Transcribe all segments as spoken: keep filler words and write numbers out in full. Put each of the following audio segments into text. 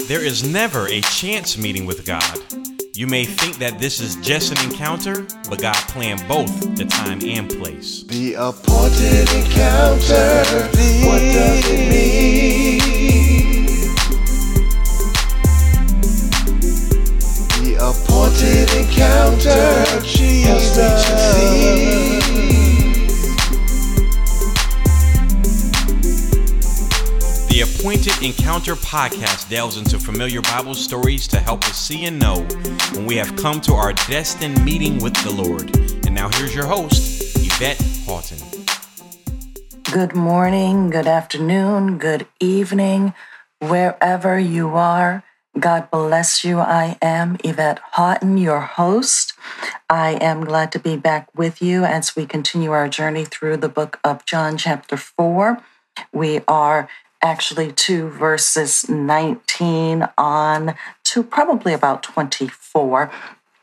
There is never a chance meeting with God. You may think that this is just an encounter, but God planned both the time and place. The appointed encounter, what does it mean? The appointed encounter, Jesus. The Appointed Encounter podcast delves into familiar Bible stories to help us see and know when we have come to our destined meeting with the Lord. And now here's your host, Yvette Houghton. Good morning, good afternoon, good evening, wherever you are. God bless you. I am Yvette Houghton, your host. I am glad to be back with you as we continue our journey through the book of John chapter four. We are actually to verses nineteen on to probably about twenty-four.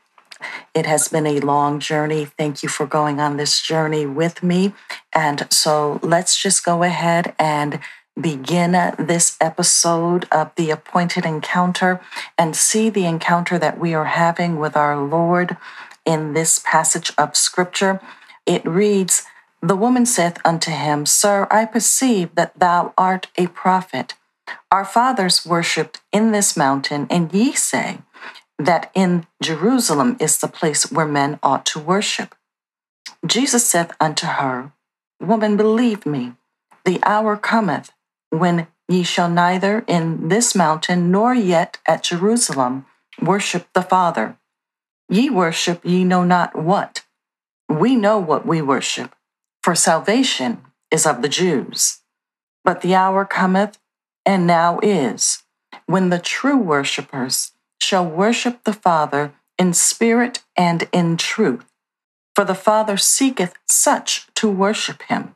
It has been a long journey. Thank you for going on this journey with me. And so let's just go ahead and begin this episode of The Appointed Encounter and see the encounter that we are having with our Lord in this passage of Scripture. It reads, "The woman saith unto him, Sir, I perceive that thou art a prophet. Our fathers worshipped in this mountain, and ye say that in Jerusalem is the place where men ought to worship. Jesus saith unto her, Woman, believe me, the hour cometh when ye shall neither in this mountain nor yet at Jerusalem worship the Father. Ye worship ye know not what. We know what we worship. For salvation is of the Jews. But the hour cometh, and now is, when the true worshipers shall worship the Father in spirit and in truth. For the Father seeketh such to worship him.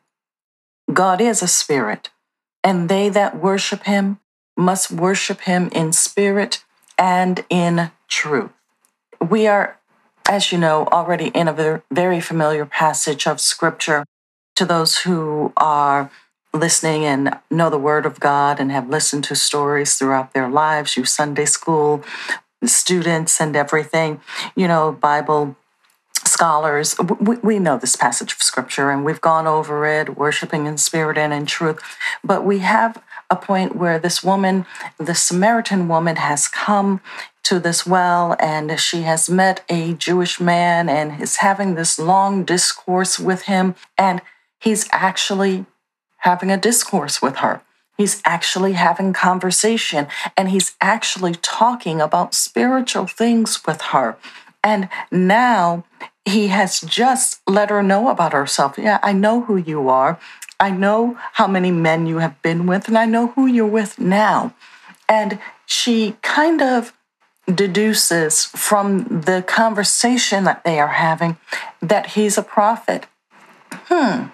God is a spirit, and they that worship him must worship him in spirit and in truth." We are, as you know, already in a very familiar passage of Scripture. To those who are listening and know the Word of God and have listened to stories throughout their lives, you Sunday school students and everything, you know, Bible scholars, we, we know this passage of Scripture and we've gone over it, worshiping in spirit and in truth. But we have a point where this woman, the Samaritan woman, has come to this well and she has met a Jewish man and is having this long discourse with him. And he's actually having a discourse with her. He's actually having conversation, and he's actually talking about spiritual things with her. And now he has just let her know about herself. Yeah, I know who you are. I know how many men you have been with, and I know who you're with now. And she kind of deduces from the conversation that they are having that he's a prophet. Hmm.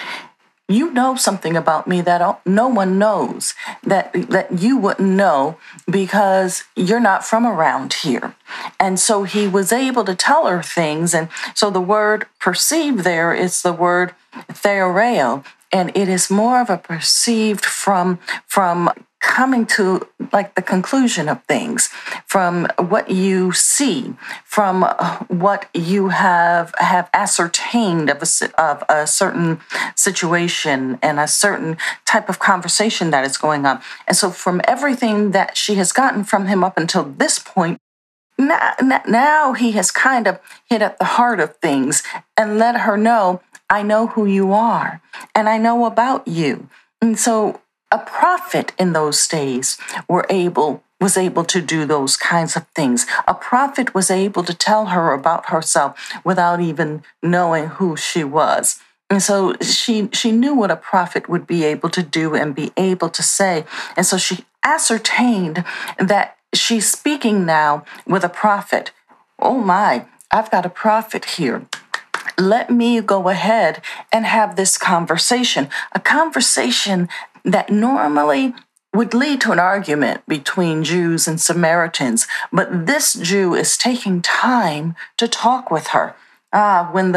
You know something about me that no one knows, that, that you wouldn't know because you're not from around here. And so he was able to tell her things. And so the word perceive there is the word theoreo, and it is more of a perceived from, from coming to like the conclusion of things, from what you see, from what you have have ascertained of a, of a certain situation and a certain type of conversation that is going on. And so from everything that she has gotten from him up until this point, now, now he has kind of hit at the heart of things and let her know, I know who you are and I know about you. And so a prophet in those days were able was able to do those kinds of things. A prophet was able to tell her about herself without even knowing who she was. And so she she knew what a prophet would be able to do and be able to say. And so she ascertained that she's speaking now with a prophet. Oh my, I've got a prophet here. Let me go ahead and have this conversation, a conversation that normally would lead to an argument between Jews and Samaritans. But this Jew is taking time to talk with her. Ah, when the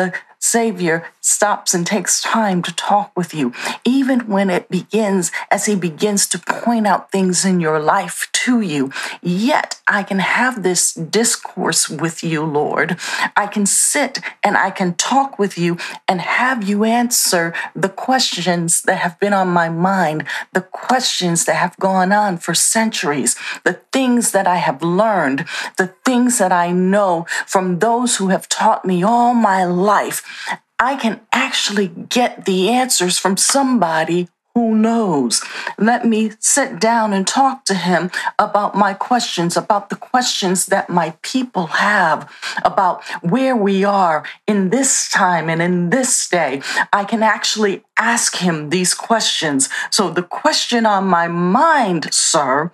Savior stops and takes time to talk with you, even when it begins, as he begins to point out things in your life to you. Yet I can have this discourse with you, Lord. I can sit and I can talk with you and have you answer the questions that have been on my mind, the questions that have gone on for centuries, the things that I have learned, the things that I know from those who have taught me all my life. I can actually get the answers from somebody who knows. Let me sit down and talk to him about my questions, about the questions that my people have, about where we are in this time and in this day. I can actually ask him these questions. So the question on my mind, sir,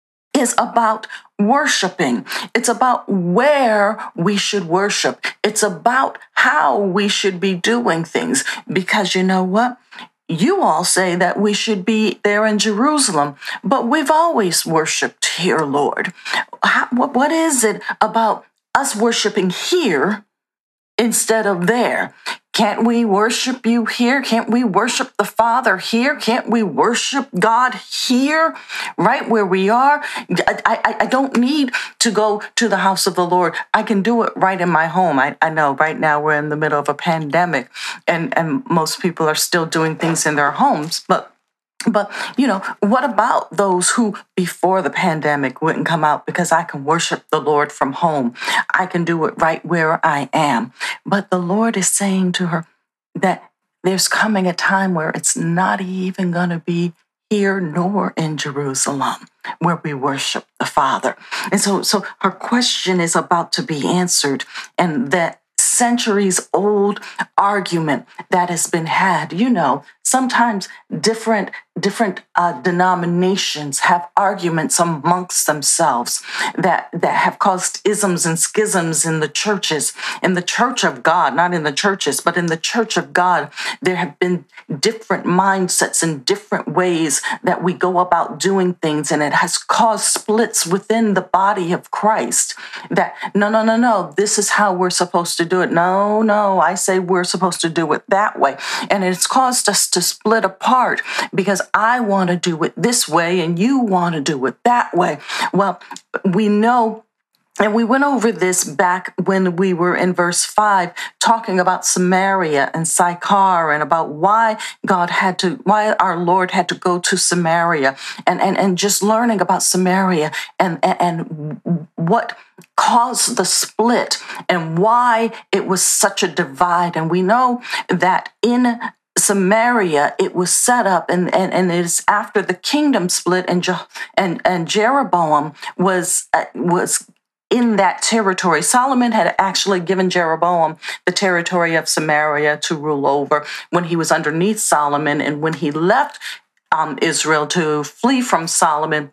is about worshiping. It's about where we should worship. It's about how we should be doing things. Because you know what? You all say that we should be there in Jerusalem, but we've always worshiped here, Lord. How, what, what is it about us worshiping here instead of there? Can't we worship you here? Can't we worship the Father here? Can't we worship God here, right where we are? I, I, I don't need to go to the house of the Lord. I can do it right in my home. I, I know right now we're in the middle of a pandemic and, and most people are still doing things in their homes, but But, you know, what about those who before the pandemic wouldn't come out because I can worship the Lord from home? I can do it right where I am. But the Lord is saying to her that there's coming a time where it's not even going to be here nor in Jerusalem where we worship the Father. And so, so her question is about to be answered, and that centuries old argument that has been had. You know, sometimes different different uh, denominations have arguments amongst themselves that, that have caused isms and schisms in the churches. In the church of God, not in the churches, but in the church of God, there have been different mindsets and different ways that we go about doing things, and it has caused splits within the body of Christ. That, no, no, no, no, this is how we're supposed to do it. No, no, I say we're supposed to do it that way. And it's caused us to split apart because I want to do it this way and you want to do it that way. Well, we know, and we went over this back when we were in verse five, talking about Samaria and Sychar and about why God had to, why our Lord had to go to Samaria, and, and, and just learning about Samaria and, and, and what caused the split and why it was such a divide. And we know that in Samaria, it was set up, and, and, and it is after the kingdom split, and Je, and, and Jeroboam was uh, was in that territory. Solomon had actually given Jeroboam the territory of Samaria to rule over when he was underneath Solomon, and when he left um, Israel to flee from Solomon,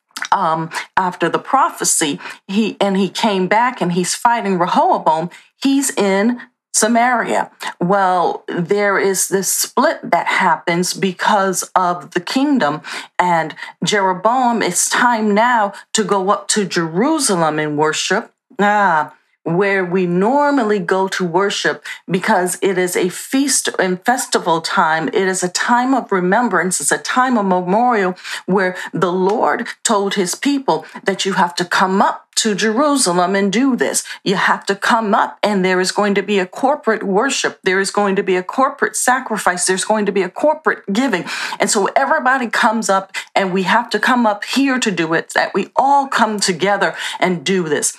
Um, after the prophecy, he and he came back and he's fighting Rehoboam. He's in Samaria. Well, there is this split that happens because of the kingdom, and Jeroboam, it's time now to go up to Jerusalem and worship. Ah, where we normally go to worship, because it is a feast and festival time. It is a time of remembrance. It's a time of memorial where the Lord told his people that you have to come up to Jerusalem and do this. You have to come up, and there is going to be a corporate worship. There is going to be a corporate sacrifice. There's going to be a corporate giving. And so everybody comes up, and we have to come up here to do it, that we all come together and do this.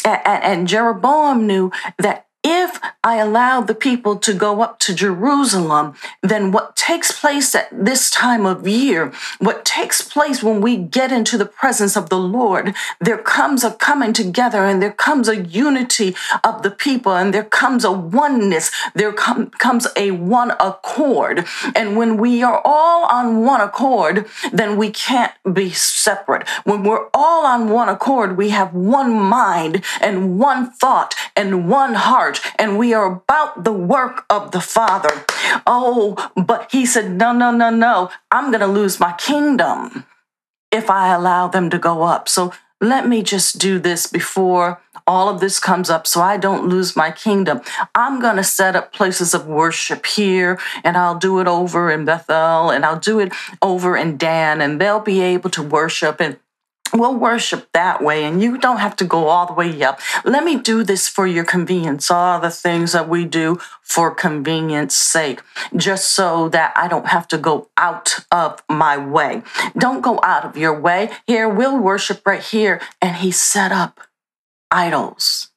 And Jeroboam knew that if I allow the people to go up to Jerusalem, then what takes place at this time of year, what takes place when we get into the presence of the Lord, there comes a coming together, and there comes a unity of the people, and there comes a oneness, there com- comes a one accord. And when we are all on one accord, then we can't be separate. When we're all on one accord, we have one mind and one thought and one heart, and we are about the work of the Father. Oh, but he said, no, no, no, no. I'm going to lose my kingdom if I allow them to go up. So let me just do this before all of this comes up so I don't lose my kingdom, I'm going to set up places of worship here, and I'll do it over in Bethel, and I'll do it over in Dan, and they'll be able to worship, and we'll worship that way, and you don't have to go all the way up. Let me do this for your convenience, all the things that we do for convenience sake, just so that I don't have to go out of my way. Don't go out of your way. Here, we'll worship right here. And he set up idols,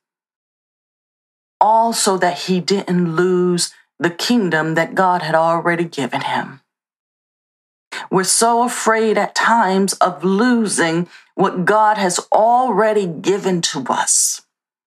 all so that he didn't lose the kingdom that God had already given him. We're so afraid at times of losing what God has already given to us.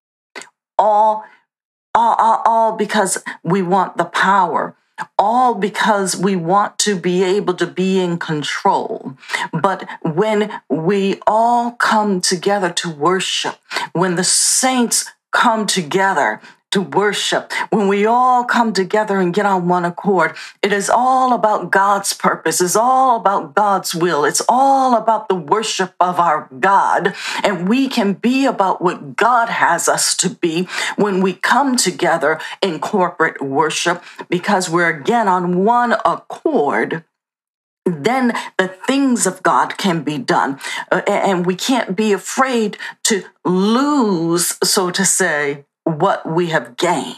All, all, all, all because we want the power. All because we want to be able to be in control. But when we all come together to worship, when the saints come together to worship, when we all come together and get on one accord, it is all about God's purpose. It's all about God's will. It's all about the worship of our God. And we can be about what God has us to be when we come together in corporate worship, because we're again on one accord. Then the things of God can be done. Uh, and we can't be afraid to lose, so to say, what we have gained.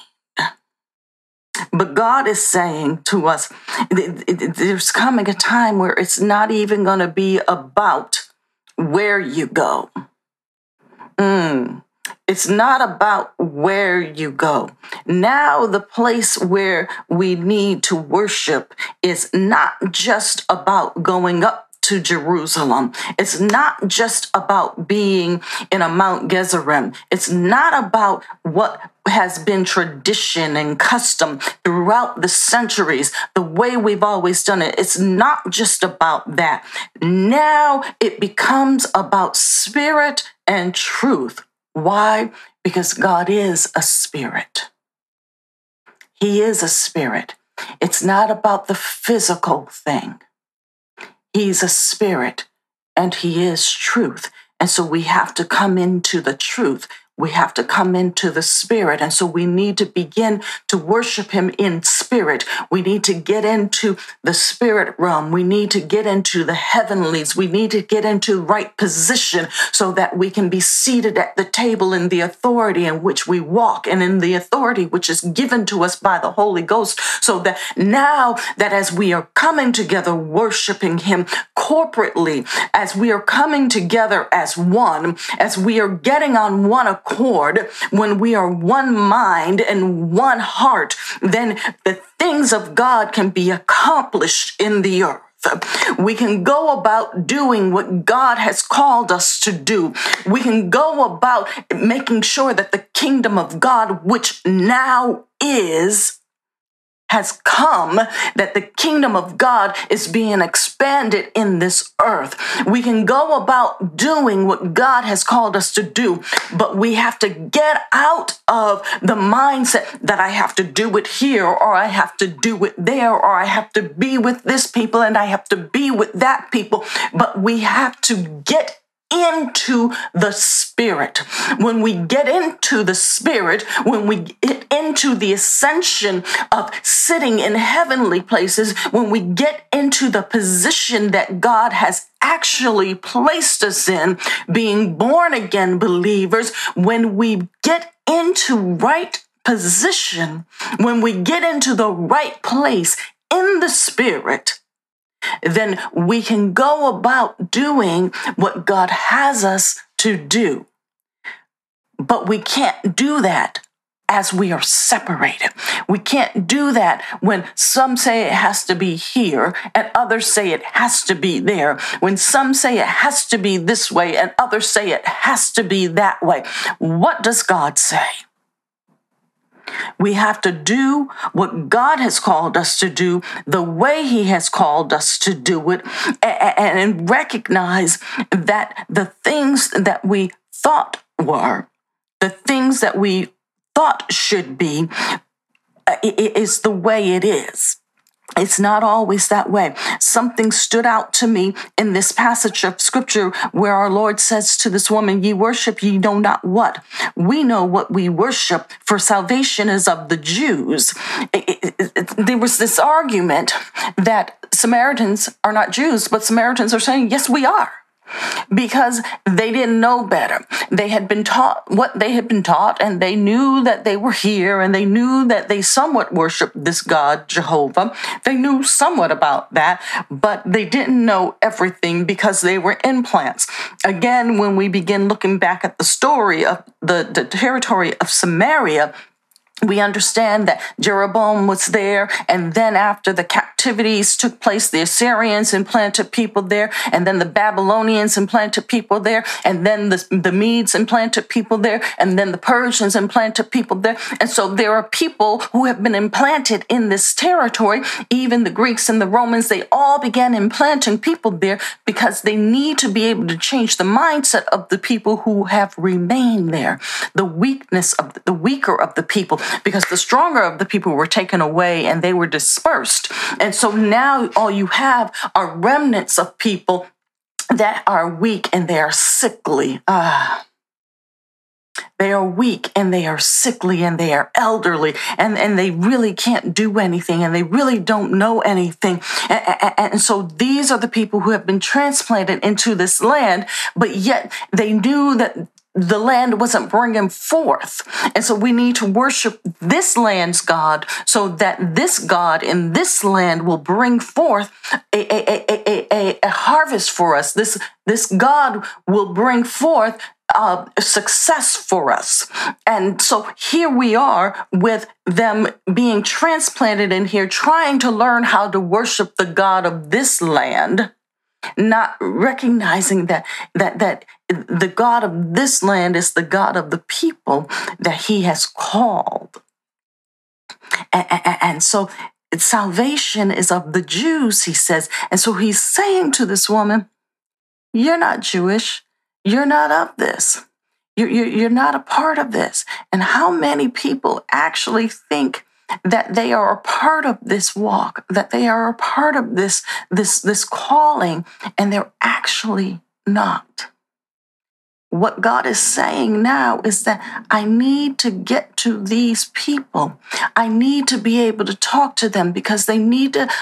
But God is saying to us, there's coming a time where it's not even going to be about where you go. Mm. It's not about where you go. Now the place where we need to worship is not just about going up to Jerusalem. It's not just about being in a Mount Gerizim. It's not about what has been tradition and custom throughout the centuries, the way we've always done it. It's not just about that. Now it becomes about spirit and truth. Why? Because God is a spirit. He is a spirit. It's not about the physical thing. He's a spirit, and he is truth. And so we have to come into the truth. We have to come into the spirit. And so we need to begin to worship him in spirit. We need to get into the spirit realm. We need to get into the heavenlies. We need to get into the right position so that we can be seated at the table in the authority in which we walk and in the authority which is given to us by the Holy Ghost. So that now that as we are coming together, worshiping him corporately, as we are coming together as one, as we are getting on one accord, accord, when we are one mind and one heart, then the things of God can be accomplished in the earth. We can go about doing what God has called us to do. We can go about making sure that the kingdom of God, which now is, has come, that the kingdom of God is being expanded in this earth. We can go about doing what God has called us to do, but we have to get out of the mindset that I have to do it here, or I have to do it there, or I have to be with this people and I have to be with that people. But we have to get into the spirit. When we get into the spirit, when we get into the ascension of sitting in heavenly places, when we get into the position that God has actually placed us in, being born again believers, when we get into right position, when we get into the right place in the spirit, then we can go about doing what God has us to do. But we can't do that as we are separated. We can't do that when some say it has to be here and others say it has to be there. When some say it has to be this way and others say it has to be that way. What does God say? We have to do what God has called us to do, the way he has called us to do it, and recognize that the things that we thought were, the things that we thought should be, is the way it is. It's not always that way. Something stood out to me in this passage of scripture where our Lord says to this woman, ye worship ye know not what. We know what we worship, for salvation is of the Jews. It, it, it, there was this argument that Samaritans are not Jews, but Samaritans are saying, yes, we are. Because they didn't know better. They had been taught what they had been taught, and they knew that they were here, and they knew that they somewhat worshiped this God, Jehovah. They knew somewhat about that, but they didn't know everything because they were implants. Again, when we begin looking back at the story of the, the territory of Samaria, we understand that Jeroboam was there, and then after the captivities took place, the Assyrians implanted people there, and then the Babylonians implanted people there, and then the, the Medes implanted people there, and then the Persians implanted people there. And so there are people who have been implanted in this territory. Even the Greeks and the Romans, they all began implanting people there because they need to be able to change the mindset of the people who have remained there, the weakness of the, the weaker of the people, because the stronger of the people were taken away and they were dispersed. And so now all you have are remnants of people that are weak and they are sickly. Ah. They are weak and they are sickly and they are elderly and, and they really can't do anything and they really don't know anything. And, and, and so these are the people who have been transplanted into this land, but yet they knew that the land wasn't bringing forth. And so we need to worship this land's God so that this God in this land will bring forth a, a, a, a, a harvest for us. This, this God will bring forth uh, success for us. And so here we are with them being transplanted in here, trying to learn how to worship the God of this land, not recognizing that that that the God of this land is the God of the people that he has called. And, and, and so salvation is of the Jews, he says. And so he's saying to this woman, you're not Jewish. You're not of this. You're, you're, you're not a part of this. And how many people actually think that they are a part of this walk, that they are a part of this, this, this calling, and they're actually not. What God is saying now is that I need to get to these people. I need to be able to talk to them because they need to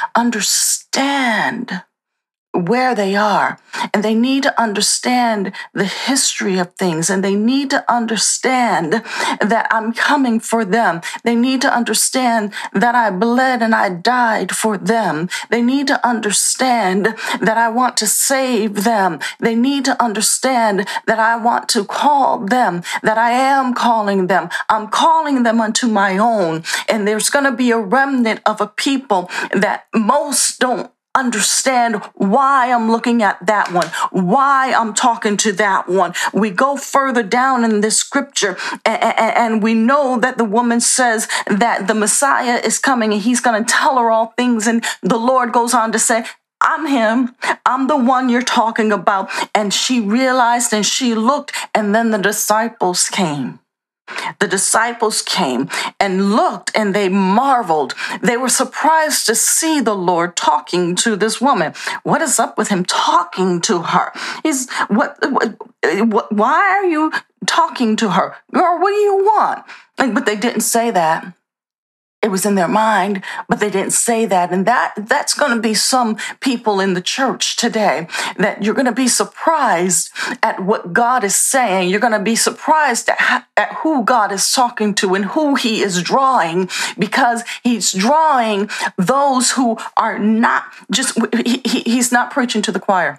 understand where they are, and they need to understand the history of things, and they need to understand that I'm coming for them. They need to understand that I bled and I died for them. They need to understand that I want to save them. They need to understand that I want to call them, that I am calling them. I'm calling them unto my own, and there's going to be a remnant of a people that most don't understand why I'm looking at that one, why I'm talking to that one. We go further down in this scripture and, and, and we know that the woman says that the Messiah is coming and he's going to tell her all things. And the Lord goes on to say, I'm him. I'm the one you're talking about. And she realized and she looked, and then the disciples came. The disciples came and looked and they marveled. They were surprised to see the Lord talking to this woman. What is up with him talking to her? He's what, what, what why are you talking to her? Girl, what do you want? Like, but they didn't say that. It was in their mind, but they didn't say that. And that that's going to be some people in the church today, that you're going to be surprised at what God is saying. You're going to be surprised at, at who God is talking to and who he is drawing, because he's drawing those who are not just, he, he, he's not preaching to the choir.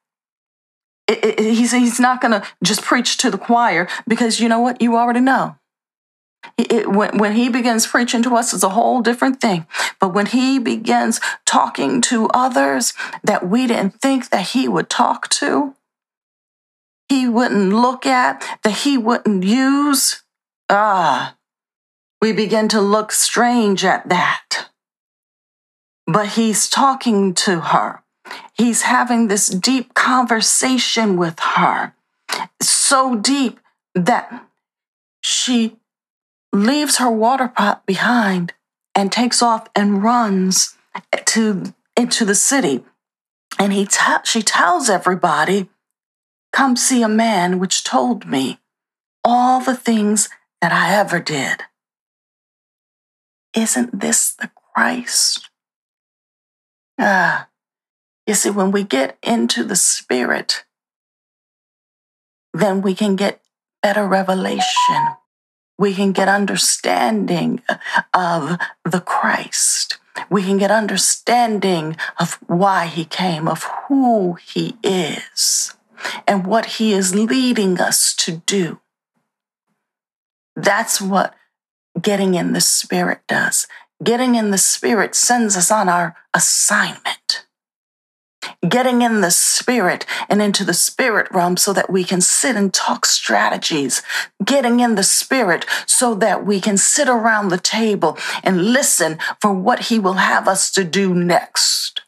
It, it, he's, he's not going to just preach to the choir, because you know what? You already know. It, when, when he begins preaching to us, it's a whole different thing. But when he begins talking to others that we didn't think that he would talk to, he wouldn't look at, that he wouldn't use, ah, we begin to look strange at that. But he's talking to her. He's having this deep conversation with her, so deep that she leaves her water pot behind and takes off and runs to into the city, and he ta- she tells everybody, "Come see a man which told me all the things that I ever did." Isn't this the Christ? Ah, you see, when we get into the Spirit, then we can get better revelation. We can get understanding of the Christ. We can get understanding of why he came, of who he is, and what he is leading us to do. That's what getting in the Spirit does. Getting in the Spirit sends us on our assignment. Getting in the Spirit and into the spirit realm so that we can sit and talk strategies. Getting in the Spirit so that we can sit around the table and listen for what he will have us to do next.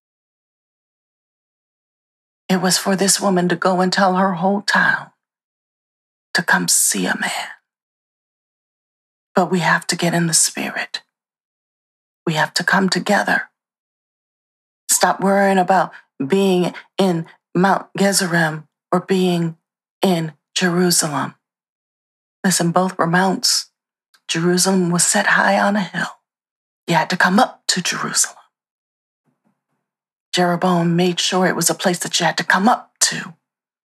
It was for this woman to go and tell her whole town to come see a man. But we have to get in the Spirit. We have to come together. Stop worrying about being in Mount Gerizim or being in Jerusalem. Listen, both were mounts. Jerusalem was set high on a hill. You had to come up to Jerusalem. Jeroboam made sure it was a place that you had to come up to.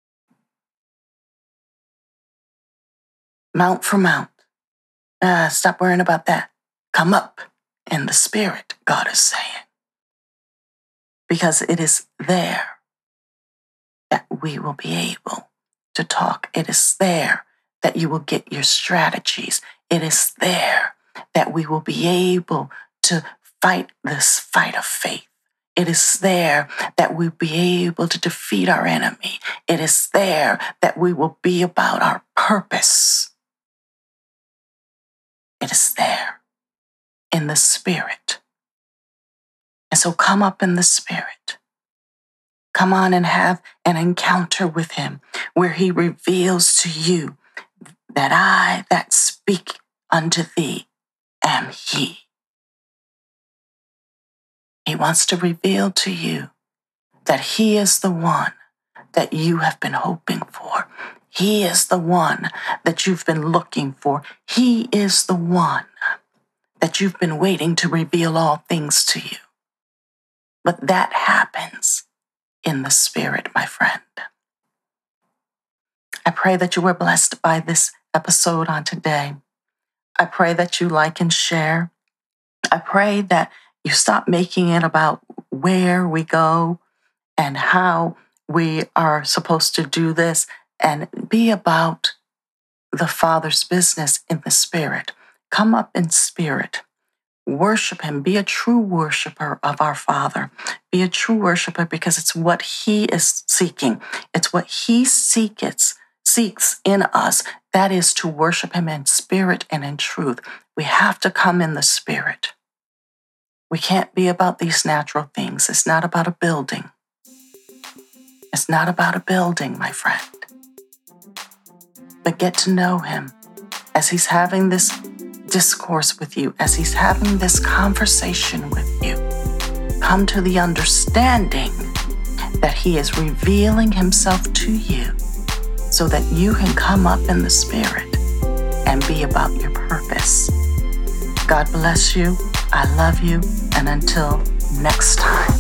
Mount for mount. Ah, stop worrying about that. Come up in the Spirit, God is saying. Because it is there that we will be able to talk. It is there that you will get your strategies. It is there that we will be able to fight this fight of faith. It is there that we'll be able to defeat our enemy. It is there that we will be about our purpose. It is there in the Spirit. And so come up in the Spirit. Come on and have an encounter with him where he reveals to you that I that speak unto thee am he. He wants to reveal to you that he is the one that you have been hoping for. He is the one that you've been looking for. He is the one that you've been waiting to reveal all things to you. But that happens in the Spirit, my friend. I pray that you were blessed by this episode on today. I pray that you like and share. I pray that you stop making it about where we go and how we are supposed to do this, and be about the Father's business in the Spirit. Come up in spirit. Worship him. Be a true worshiper of our Father. Be a true worshiper because it's what he is seeking. It's what he seeks, seeks in us. That is to worship him in spirit and in truth. We have to come in the Spirit. We can't be about these natural things. It's not about a building. It's not about a building, my friend. But get to know him as he's having this discourse with you, as he's having this conversation with you. Come to the understanding that he is revealing himself to you so that you can come up in the Spirit and be about your purpose. God bless you. I love you. And until next time.